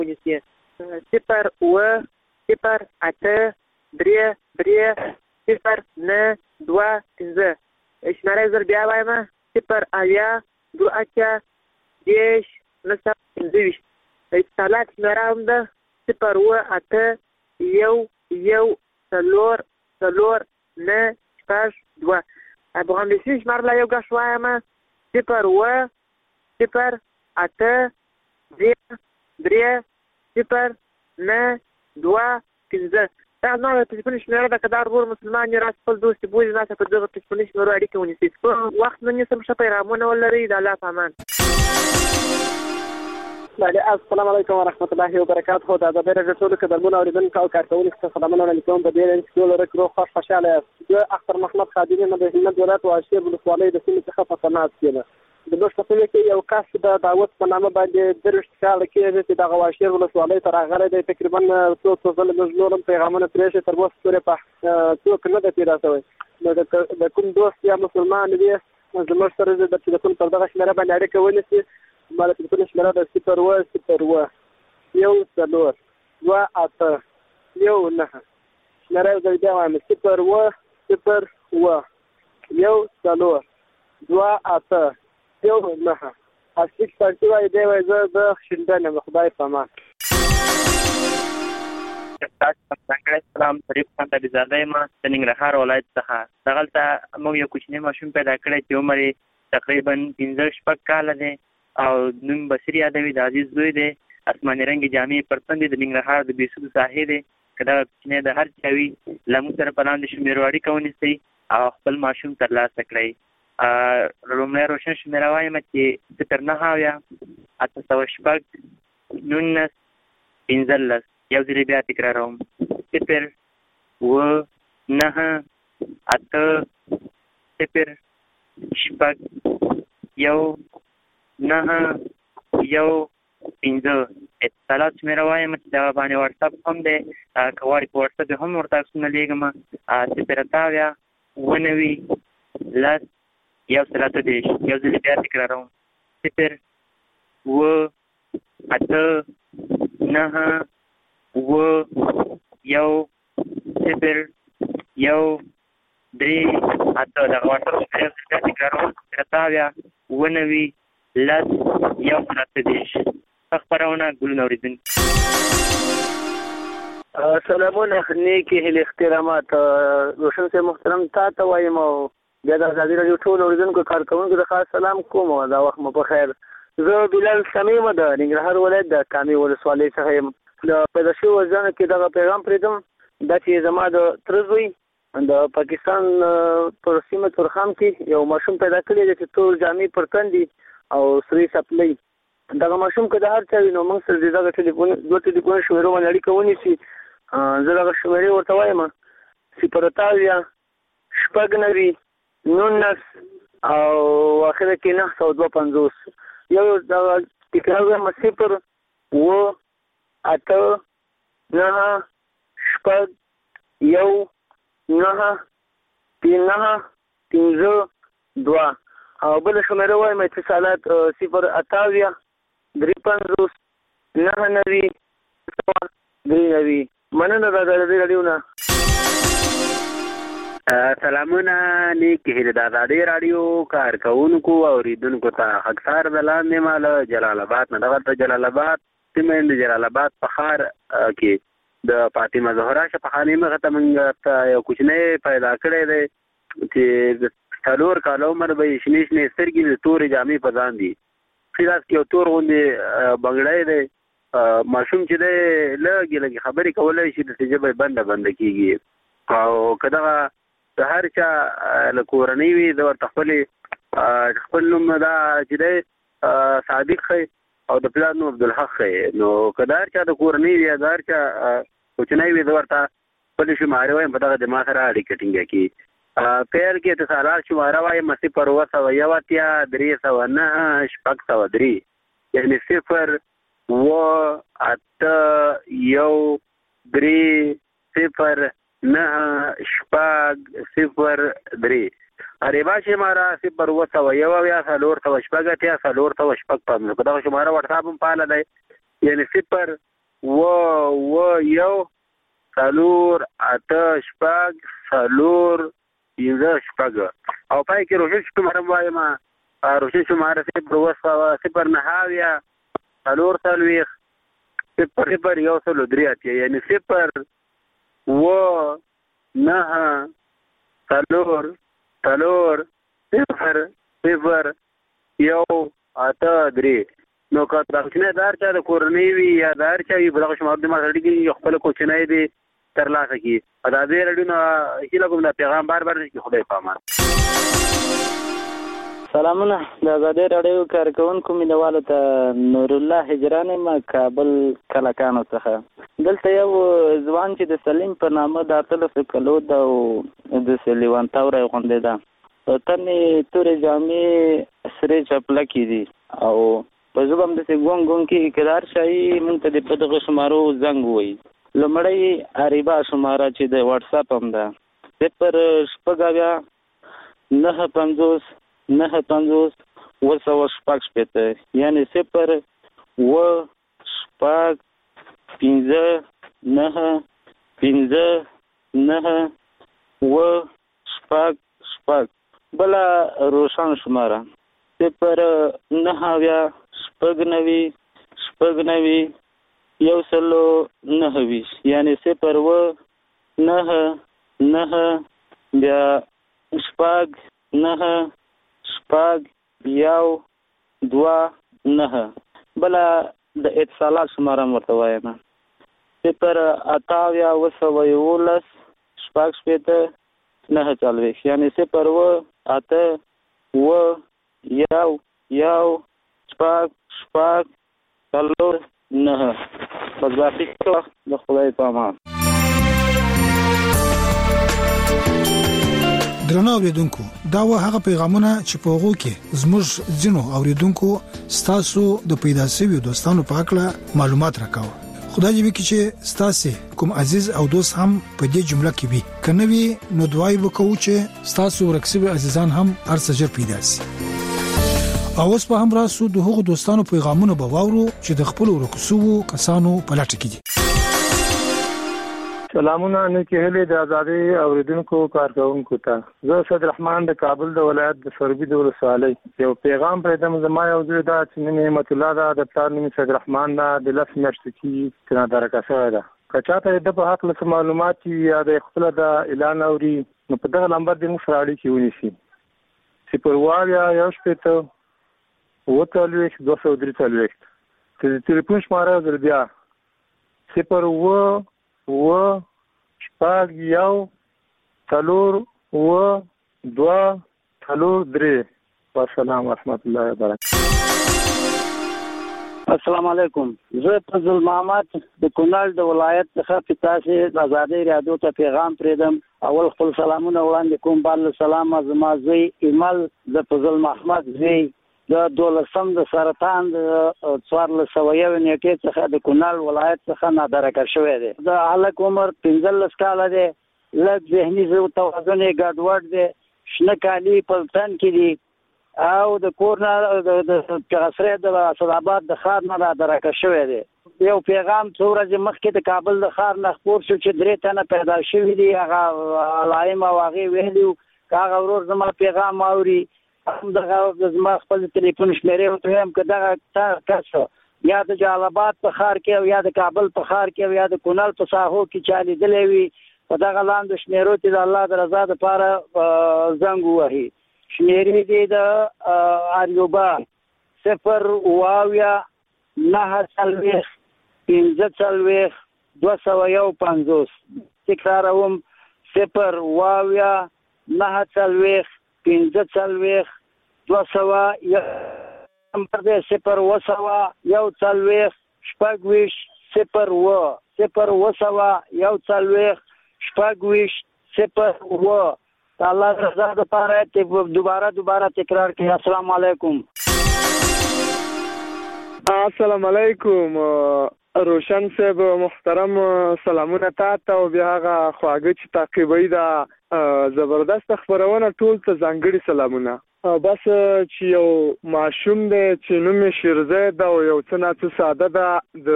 ونیسي 0 اوه 0 اته 3 3 0 9 2 5 شمېره زر بیا وایم 0 اویا 2 اتیا 10 9 15 اتصالات شمېره هم ده 0 اوه اته 1 1 څلور 9 شپږ 2 افغانستان شمېره لا یو ګش وایم 0 اوه 0 اته 3 3 0 9 2 15 دا نوې تلیفون شمېره ده که دا ورور مسلمان یې راس خپل دوست بولي ناسته په دغه تلیفوني شمېرو اړیکه ونیسئ په وخت نه نیسم ښه پیغامونه ولرئ د الله په امان. السلام علیکم ورحمت الله وبرکاته. دا د بیره ټولو کډرمون اوریدونکو او کارکونکو ته سلامونه وړاندې کوم. په دې چې ټول رکرو خوشاله یاست. زه اختر محمد خادمي نه د همت ولایت واشیر ولسوالۍ د سیمې څخه په تماس یم. د دوست په کې یو کس د دعوت په نامه باندې درش کال کې چې د واشیر ولسوالۍ ته راغلی دی. تقریبا څو ځله موږ نورم پیغامونه ترې تر اوسه پورې په څوک نه ده پیدا شوی. د کوم دوست یا مسلمان وي زموږ سره د تلیفون پر دغه شمېره باندې اړیکه ونیسي. ما د تلیفون شمېره د 0 اوه 0 اوه 1 څلور 2 اته 1 9 شمېره زه بیا وایم 0 اوه 0 اوه 1 څلور 2 اته 1 9 اصلي پارتي وایي دی وایي زه د شینډن یم. خدای په امان. سلام شریف خان طبیزاده یم د ننګرهار ولایت څخه. دغلته موږ یو کوچنی ماشوم پیدا کړی چې عمر یې تقریبا 15-16 کاله دی او نوم بصیر یادوي. د عزیز زوی دی. اسماني رنګې جامې پر تن دي. د ننګرهار د بېسودو ساحې دی. که دغه کوچنی د هر چا وي له موږ سره په لاندې شمېرو اړیکه ونیسئ او خپل ماشوم ترلاسه کړئ. لومړی روشن شمېره وایم چې 0 9 اویا 806 19 15 یو ځل بیا تکراروم 0 اوه 9 اته 0 شپږ 1 9 1 15 اتصالات شمېره وایم چې دغه باندې واټساپ هم دی. که غواړئ په واټساپ هم ورته عکسونه لیږم 0 اته اویا 9 10 یو سل اته دېرش یو ځل بیا تکراروم 0 اوه اته 9 اوه 1 0 1 3 اته. دغه واټساپ شمېره بیا تکراروم 0 اته اویا 9 10 یو سل اته دېرش. خپرونه ګلونه اورېدونکي سلامونه نیکې هیلې احترامات. روشن صاحب محترم تا ته وایم او بیا د ازادي راډیو ټول اورېدونکو کارکوونکو ته خاص سلام کوم. دا وخت مو په خیر. زه بلال سمیم د ننګرهار ولایت د کامې ولسوالۍ څخه یم. د پیدا شوي ځان کې دغه پیغام پرېږدم دا چې زما د تره زوی د پاکستان پر سیمه تورخم کې یو ماشوم پیدا کړی دی چې تور جامې پر تن دي او سرې څپلۍ. دغه ماشوم که د هر چا وي نو موږ سره د دغه دوه ټلیفون شمېرو باندې اړیکه ونیسي. زه دغه شمېرې ورته وایم 0 اته اویا 9 19 او اخره کې 952. یو دغه تکرار وایم 0 اوه اته 9 شپږ 1 9 9 15 2 او بل شمېره وایم اتصالات 0 اته اویا 53 99 93. مننه د ازادي راډیو نه. سلامونه نیکې هیلې د ازادي راډیو کارکوونکو او اوریدونکو ته. خاکسار د لاندې ما له جلال آباد نه. دغلته جلال آباد سیمه د جلال آباد په ښار کې د فاطمه زهرا شفاخانې مخې ته موږ ته یو کوچنی پیدا کړی دی چې د 4 کاله عمر به یې شنې شنې سترګې د تورې جامې په ځان دي. ښي لاس کې یو تور غوندې بنګړی دی. ماشوم چې دی لږې خبرې کولی شي داسې ژبه یې بنده کېږي. او که دغه د هر چا له کورنۍ وي زه ورته خپل نوم دا چې دی صادق ښی او د پلار نوم عبدالحق ښی. نو که د هر چا د کورنۍ وي یا د هر چا کوچنی وي زه ورته خپلې شمارې وایم په دغه د ما سره اړیکه ټینګه کړي. پیل کې اتصالات شماره وایم 0 اوه 1 اتیا 309 603 یعنې 0 اوه اته 1 3 0 9 603. اربا شماره 0 اوه 1 اویا 4 4 6 اتیا 4 4 6 5. دغه شماره واټساپ هم فعال دی یعنې 0 څلور اته شپږ څلور پنځه شپږ او پای کې روشن شماره وایم. روشن شماره 0 څلور څلوېښت 0 یو سل درې اتیا یعنی 0 و 9 څلور 0 یو اته درې. نو که دا کوچنی دار چا د کورنۍ وي یا د هر چا وي په دغه شمارو د ما سره اړیکې یو خپل کوچنی دی ترلاسه کړي. د ازادۍ راډیو نه هیله کوم دا پیغام بار بار دی خدای په امان. سلامونه. د ازادۍ راډیو کارکوونکو مینوالو ته نور الله هجران یم کابل کلکانو څخه. دلته یو ځوان چې د سلیم په نامه د 18 کلو ده او د لیوان توری غوندې ده. تنې تورې جامې سرې چپلکې دي او په ژبه همداسې ګونګ ګونګ کې کدار شایي مونږ ته د په دغه شمارو زنګ ووایي. لومړی اریبا شماره چې د واټساپ هم ده 0 950 950 750 یعنی 0 و 6 5 9 5 9 و 6. بله روشن شماره 0 9 شپږ یو سل 9 یعنی 0 و 9 9 بیا 6 9 یو 2 9. بله د اتصالات شماره ورته وایم 0 28 6 9 یعنی 0 و 8 و یو 6 9. بس باقي وخت د خدای په امان. درنو اوریدونکو دا و هغه پیغامونه چې په هغو کې زموږ ځینو اوریدونکو ستاسو د پیدا شویو دوستانو په اړه معلومات راکاو. خدای دې وکړي چې ستاسو کوم عزیز او دوست هم په دې جمله کې وي. کنه وی نو دعای وکړو چې ستاسو ورکسبي عزیزان هم ارسجر پیدا شي. او اوس په هم راسو د هغو دوستانو پیغامونه به واورو چې د خپل ورکسو کسانو په لټه کې دي. سلامونه نیکی هلي د ازادۍ اوریدونکو کارکونکو ته. زه سید رحمان د کابل د ولایت د سربي د ولسوالۍ یو پیغام پرېږدم. زما یو زوی دا چې نوم یې نعمت الله ده، د پلار نوم سید رحمان ده، د 10 میاشتو کې تنادارکه شوی ده. که چاته د په حق له معلومات یا د خپل د اعلان اوري نو په دغه نمبر د موږ سره اړیکې ونیسي 0 40 243. د ټلیفون شماره زر بیا 0 6 یو 4 2 3. والسلام ورحمت الله وبرکاته. السلام علیکم. زه فضل محمد د کونړ د ولایت څخه په تاسو د ازادۍ راډیو ته پیغام پرېږدم. اول خپل سلامونه وړاندې کوم. بل سلام زما زوی ایمل د فضل محمد زوی د 12 د سرطان د 1401 نیټې څخه د کونړ ولایت څخه نادرکه شوی دی. د هلک عمر 15 کاله دی. لږ ذهني توازن یې ګډوډ دی. شنه کالي په تن کې دي او د کور نه د قصرې د اسداباد د ښار نه نادرکه شوی دی. یو پیغام څو ورځې مخکې د کابل د ښار نه خپور شو چې 3 تنه پیدا شوي دي. هغه علائم او هغې ویلي وو که هغه ورور زما پیغام اوري هم دغه زما خپل ټلیفون شمیرې ورته وایم که دغه کس یا د جلال آباد په ښار کې او یا د کابل په ښار کې او یا د کونړ په ساحو کې چا لیدلی وي په دغه لاندې شمیرو کې د الله د رضا دپاره زنګ ووهي. شمیرې دي د اریوبا 0 9 45 251. تکراروم 0 9 45 201. نمبر دی 0 یو 40 شپږ 0 شپږ 0 الله رضا دپاره دوباره تکرار کړئ. السلام علیکم. السلام علیکم. روشن صاحب محترم سلامونه تاسو او بیا هغه خواږه چې تعقیبوي دا زبردست خبرونه ټول ته ځانګړي سلامونه. بس چې یو ماشوم دی چې نوم یې شیرزاد او یو څه نه څه ساده ده